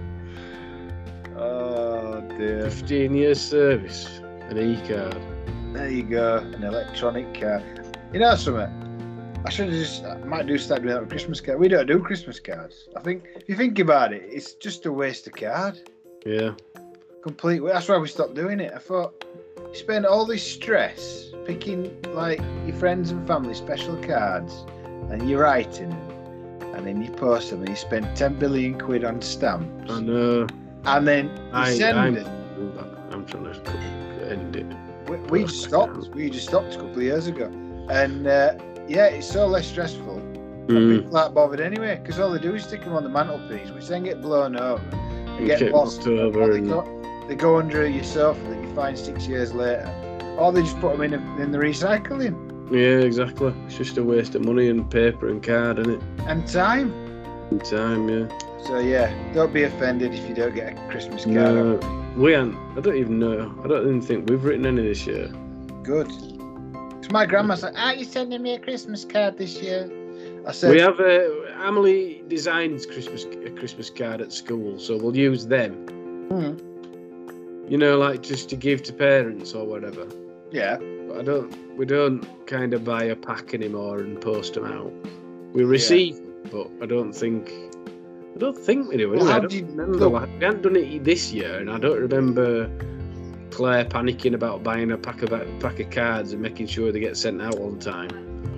Oh dear. fifteen years service, an e-card. There you go. An electronic card. You know something? I should have just. I might do start doing that with Christmas card. We don't do Christmas cards. I think if you think about it, it's just a waste of card. Yeah. Complete. That's why we stopped doing it. I thought you spend all this stress picking like your friends and family special cards, and you're writing, and then you post them, and you spend ten billion quid on stamps, I know. and then you I, send I'm, it. I'm trying to co- end it. We, we just stopped. We just stopped a couple of years ago, and uh, yeah, it's so less stressful. And Mm. people aren't bothered anyway, because all they do is stick them on the mantelpiece, which then get blown over and get Get lost. knocked over Or they, and- go, they go under your sofa that you find six years later, or they just put them in a, in the recycling Yeah, exactly. It's just a waste of money and paper and card, isn't it? and time. And time, yeah. So yeah, don't be offended if you don't get a Christmas card. No, we haven't. I don't even know. I don't even think we've written any this year. Good. So my grandma's like, "Aren't you sending me a Christmas card this year?" I said, We have a Emily designs Christmas a Christmas card at school, so we'll use them. "Hmm, You know, like just to give to parents or whatever. yeah, But I don't. We don't kind of buy a pack anymore and post them out. We receive, them, but I don't think. I don't think we do. Well, anyway. how I don't do you- remember. look- Like, we haven't done it this year, and I don't remember Claire panicking about buying a pack of a pack of cards and making sure they get sent out all the time.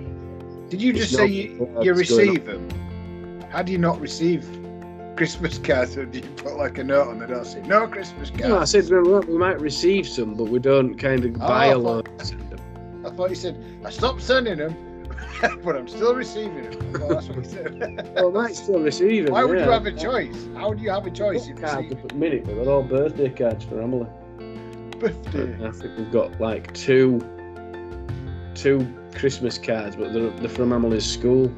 Did you It's just say not you, what's you going receive them? How do you not receive Christmas cards? Or do you put like a note on the door saying no Christmas cards? No, I said well, we might receive some, but we don't kind of buy Oh, I a thought- load. and send them. I thought you said I stopped sending them, but I'm still receiving them. I thought that's what you said. Well, I might still receive them. Why would yeah. you have a choice? How do you have a choice if Got you cards receive up at the minute, but they're all birthday cards for Emily. birthday? I think we've got like two, two Christmas cards, but they're, they're from Emily's school,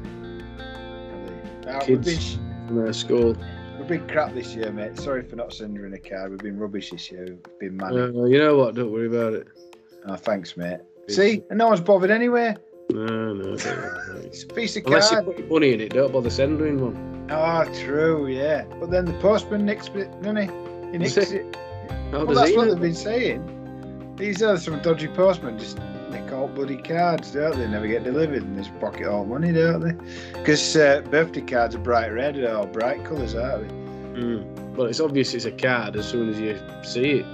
Now, we've, kids been, from her school. we've been crap this year, mate. Sorry for not sending her in a card. We've been rubbish this year. We've been manic. Uh, you know what? Don't worry about it. Oh, thanks, mate. See, and no one's bothered anyway. No, no, don't worry. It's a piece of Unless you card. put your money in it, don't bother sending one. Oh, true, yeah. But then the postman nicks it, doesn't he? He nicks it. How Well, does that's he what know? they've been saying. These are some dodgy postmen just nick all bloody cards, don't they? Never get delivered and just pocket all money, don't they? Because uh, birthday cards are bright red or bright colours, aren't they? Mm. Well, it's obvious it's a card as soon as you see it.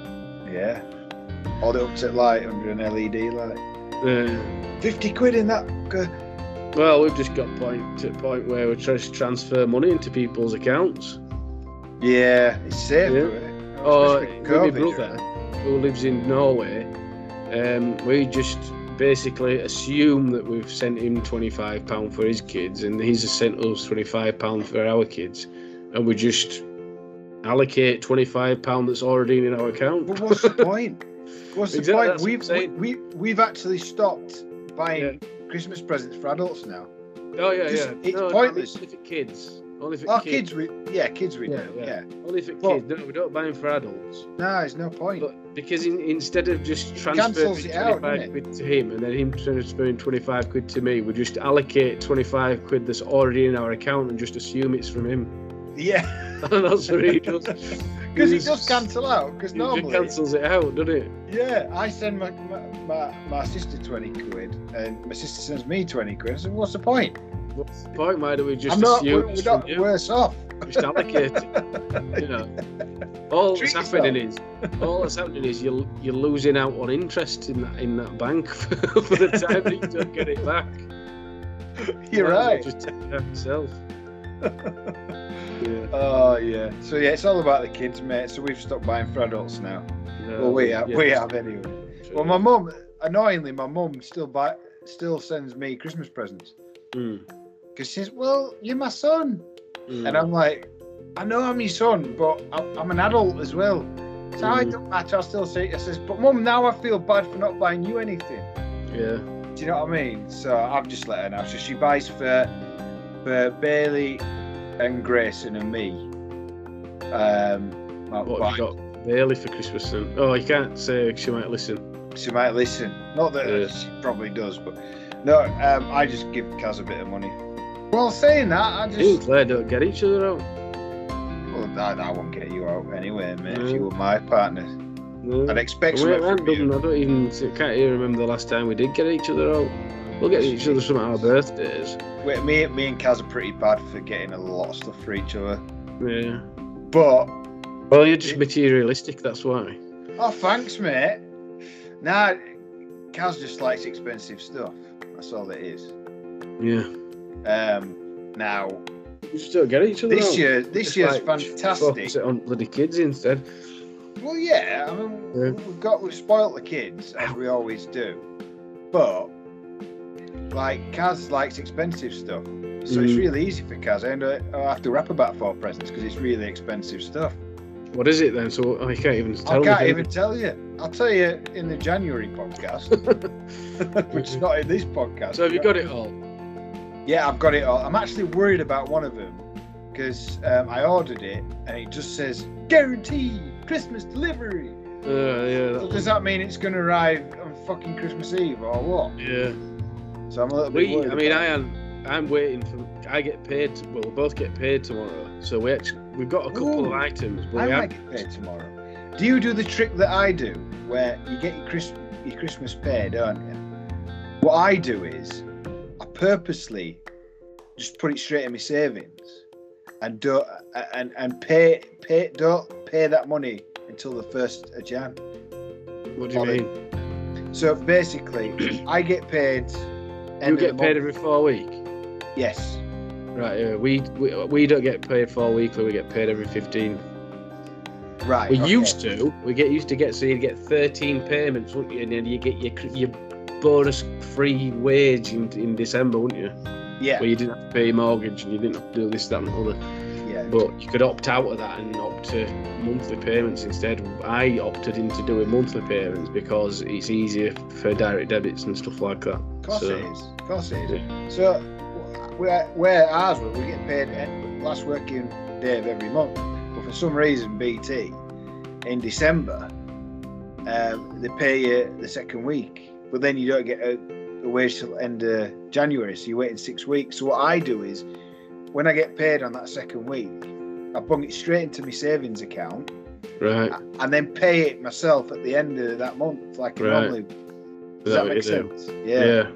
Yeah. Hold it up to light under an L E D light. Uh, Fifty quid in that. uh, well, we've just got point to a point where we're trying to transfer money into people's accounts. Yeah, it's safe. Yeah. isn't it? Or Especially with my COVID, brother, really. who lives in Norway, um, we just basically assume that we've sent him twenty-five pounds for his kids, and he's sent us twenty-five pounds for our kids, and we just allocate twenty-five pounds that's already in our account. But what's the point? What's the Exactly, point? that's what We've I'm saying. we, we we've actually stopped buying Christmas presents for adults now. Oh yeah, It's- yeah. it's no, pointless. Only for kids. Only for Oh, kids. kids, we yeah, kids we Yeah, do. yeah. Yeah. Only for But- kids. No, we don't buy them for adults. No, there's no point. But because in, instead of just transferring cancels it out, twenty-five doesn't quid to him and then him transferring twenty-five quid to me, we just allocate twenty-five quid that's already in our account and just assume it's from him. Yeah. And that's what he does. Because it does cancel out. Because He just normally, cancels it out, doesn't it? yeah, I send my, my my my sister twenty quid, and my sister sends me twenty quid. I said, what's the point? What's the point? Why do we just I'm not. assume We're, it's we're not from you? worse off. Just allocate it. You know, all that's Treat happening is, all that's happening is you're you're losing out on interest in that in that bank for, for the time that you don't get it back. You're Might as well right. Just take it out yourself. Yeah. Oh yeah. So yeah, it's all about the kids, mate. So we've stopped buying for adults now. No, Well, we have. yeah. We have anyway. Well, my mum, annoyingly, my mum still buy, still sends me Christmas presents Mm, because she says, "Well, you're my son," mm. and I'm like, "I know I'm your son, but I'm, I'm an adult as well." So Mm. it don't matter. I still say, I says, "But mum, now I feel bad for not buying you anything." Yeah. Do you know what I mean? So I've just let her know. So she buys for for Bailey and Grayson and me. Um, my What wife. have you got Bailey for Christmas then? Oh, you can't say she might listen. She might listen. Not that Yeah. she probably does, but no. Um, I just give Kaz a bit of money. Well, saying that, I You and just Claire don't get each other out. well, I, I won't get you out anyway, mate. If No. you were my partner, No. I'd expect I, something mean, from you. I don't even I can't even remember the last time we did get each other out. We'll get each other some at our birthdays. Wait, me, me and Kaz are pretty bad for getting a lot of stuff for each other. Yeah. But Well, you're just materialistic. That's why. oh, thanks, mate. Nah, Kaz just likes expensive stuff. That's all it is. Yeah. Um, now We just don't get each other this out. year, this Just, year's like, fantastic. Focus it on bloody kids instead. Well, yeah, I mean, Yeah. we've got we've spoilt the kids as we always do, but like Kaz likes expensive stuff, so it's Mm. really easy for Kaz. I, end up, I have to wrap about four presents because it's really expensive stuff. What is it then? So oh, you can't even tell I can't me. even tell you. I'll tell you in the January podcast, which is not in this podcast. So have you got it all? Yeah, I've got it all. I'm actually worried about one of them because um, I ordered it and it just says guaranteed Christmas delivery. Uh, yeah. So That, does that mean it's going to arrive on fucking Christmas Eve or what? yeah. So I'm a little bit We. worried. I mean, about I am. I'm waiting for. I get paid. Well, we both get paid tomorrow. So we actually we've got a couple Ooh. of items, it. but I we might have. get paid tomorrow. Do you do the trick that I do, where you get your, Chris, your Christmas pay, don't you? What I do is I purposely just put it straight in my savings and don't and and pay pay don't pay that money until the first of Jan. What do you Ollie. mean? So basically, I get paid. You end of get the paid month. every four week. Yes. Right. Yeah. We, we we don't get paid four weekly. We get paid every fifteen. Right. We okay. used to. We get used to get so you get thirteen payments, wouldn't you? And then you get your your bonus free wage in in December, wouldn't you? Yeah. Where you didn't have to pay your mortgage and you didn't have to do this, that, and the other. Yeah. But you could opt out of that and opt to monthly payments instead. I opted into doing monthly payments because it's easier for direct debits and stuff like that. Of course So- it is. Of course it is. So where where ours were, we get paid at last working day of every month. But for some reason, B T in December, um, they pay you the second week, but then you don't get a, a wage till end of January. So you're waiting six weeks. So what I do is, when I get paid on that second week, I bung it straight into my savings account Right. and then pay it myself at the end of that month, like I Right. normally. Does Is that that what make you do? sense? Yeah.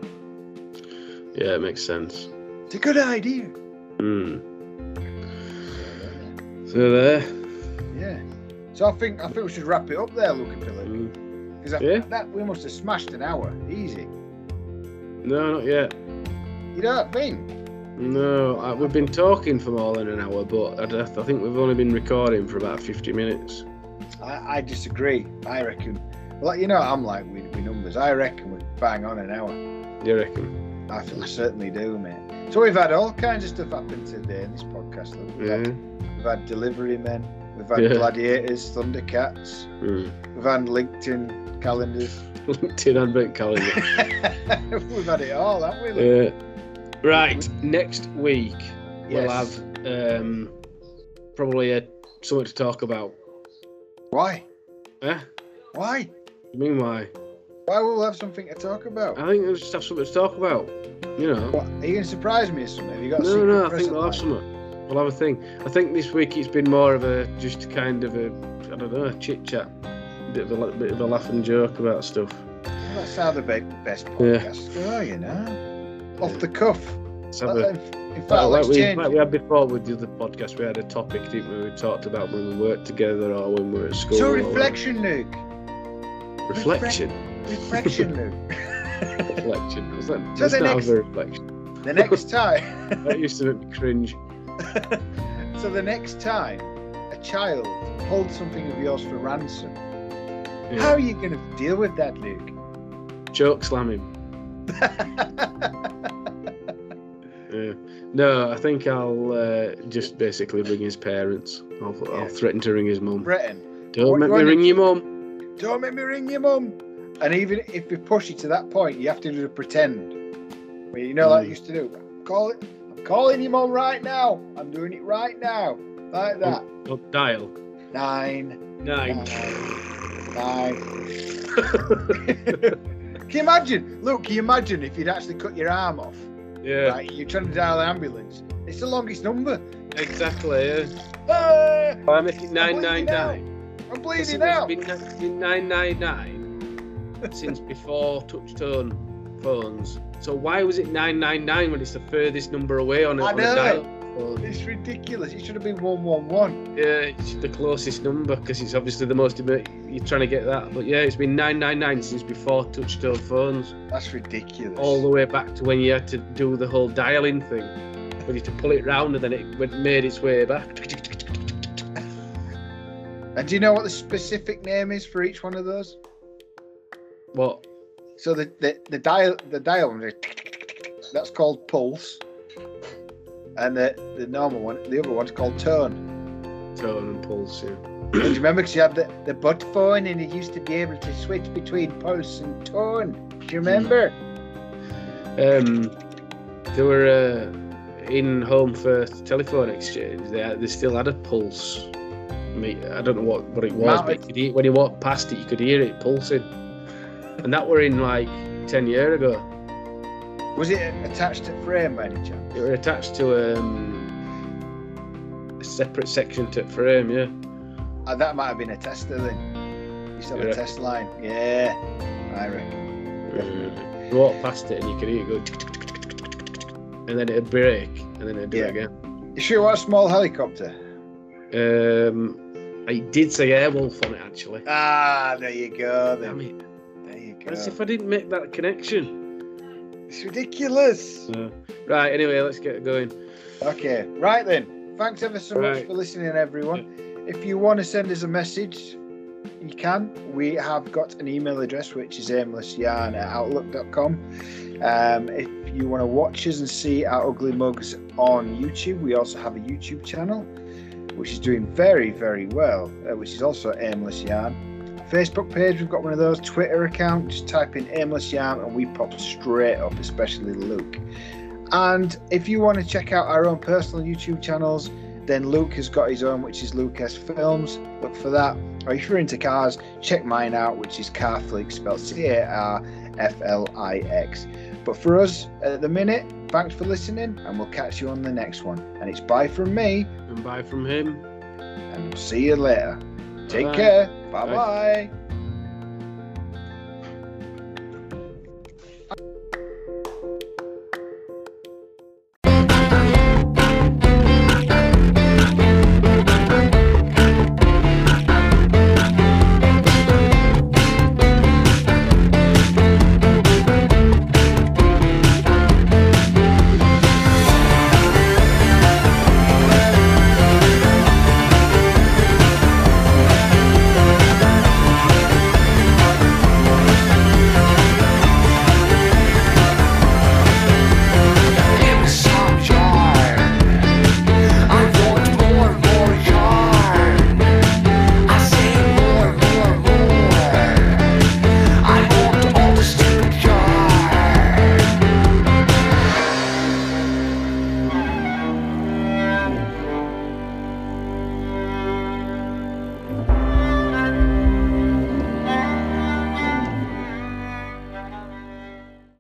Yeah, it makes sense. It's a good idea. Hmm. So there. Yeah. So I think I think we should wrap it up there, Luke and Philip. Mm. Because I Yeah. think that we must have smashed an hour, easy. No, not yet. You don't think? No, I, we've been talking for more than an hour, but I, I think we've only been recording for about fifty minutes. I, I disagree. I reckon. Well, you know, what I'm like with, with numbers. I reckon we're bang on an hour. You reckon? I, I certainly do, mate. So we've had all kinds of stuff happen today in this podcast. Look. We've, Yeah. had, we've had delivery men. We've had Yeah. gladiators, Thundercats. Mm. We've had LinkedIn calendars. LinkedIn advent calendar. We've had it all, haven't we? Luke? Yeah. Right, next week we'll Yes. have um, probably a, something to talk about. Why? Eh? Why? You mean why? Why will we have something to talk about? I think we'll just have something to talk about. You know. What, are you going to surprise me or something? Have you got a No, secret no, I think present we'll have lined up? something. We'll have a thing. I think this week it's been more of a just kind of a I don't know, a chit chat, bit of a bit of a laugh and joke about stuff. Well, that's how the be- best Yeah. podcasts go, you know. Off the cuff. Let's have Uh, a, In fact, like, let's we, change. like we had before with the other podcast, we had a topic, didn't we? We talked about when we worked together or when we were at school. So or- reflection, Luke. Reflection. Reflection, Luke. Reflection. Was that, So that's the not next- a reflection. The next time. That used to make me cringe. So the next time a child holds something of yours for ransom, Yeah. how are you going to deal with that, Luke? Choke slam him. Yeah. No, I think I'll uh, just basically ring his parents. I'll, I'll Yeah. threaten to ring his mum. Breton, Don't What make you me want ring it- your mum. don't make me ring your mum. And even if we push you to that point, you have to do the pretend. Well, you know, like Mm. you used to do. Call it. I'm calling your mum right now. I'm doing it right now, like that. Oh, dial. Nine, Nine. nine, nine. Can you imagine? Look, can you imagine if you'd actually cut your arm off? Yeah, Right, you're trying to dial an ambulance. It's the longest number. exactly. Yeah. Ah, I make it nine I'm nine bleeding out. nine. I'm bleeding out. It's been, it's been nine nine nine since before touch tone phones. So why was it nine nine nine when it's the furthest number away on a, I on a know. dial phone? It's ridiculous. It should have been one one one. Yeah, it's the closest number because it's obviously the most. You're trying to get that, but yeah, it's been nine nine nine since before touch tone phones. That's ridiculous. All the way back to when you had to do the whole dialing thing, when you had to pull it round and then it went, made its way back. And do you know what the specific name is for each one of those? What? So the the, the dial the dial that's called pulse, and the the normal one, the other one's called tone. Tone and pulse, yeah. Do you remember? Because you had the the butt phone, and it used to be able to switch between pulse and tone. Do you remember? Um, they were uh, in Home First Telephone Exchange. They had, they still had a pulse. I, mean, I don't know what, what it was, Mounted- but you could hear, when you walked past it, you could hear it pulsing. And that were in like ten years ago. Was it attached to frame by any chance? It were attached to um, a separate section to frame, yeah. Uh, that might have been a tester then. You used to have Yeah. a test line. Yeah, I reckon. Uh, you walk past it and you could hear it go, tick, tick, tick, tick, tick, tick, tick, tick, and then it'd break, and then it'd do Yeah. it again. You sure what a small helicopter? Um, I did say Airwolf on it actually. Ah, there you go. Then. Damn it! There you go. As if I didn't make that connection. It's ridiculous. So, right. Anyway, let's get going. Okay, right then. Thanks ever so much Right. for listening, everyone. If you want to send us a message, you can. We have got an email address, which is aimlessyarn at outlook dot com. Um, if you want to watch us and see our ugly mugs on YouTube, we also have a YouTube channel, which is doing very, very well, uh, which is also Aimless Yarn. Facebook page, we've got one of those. Twitter account, just type in Aimless Yarn and we pop straight up, especially Luke. And if you want to check out our own personal YouTube channels, then Luke has got his own, which is Lucas Films. Look for that. Or if you're into cars, check mine out, which is Carflix, spelled C A R F L I X. But for us, at the minute, thanks for listening, and we'll catch you on the next one. And it's bye from me, And bye from him. and we'll see you later. Take Bye. care. Bye. Bye-bye.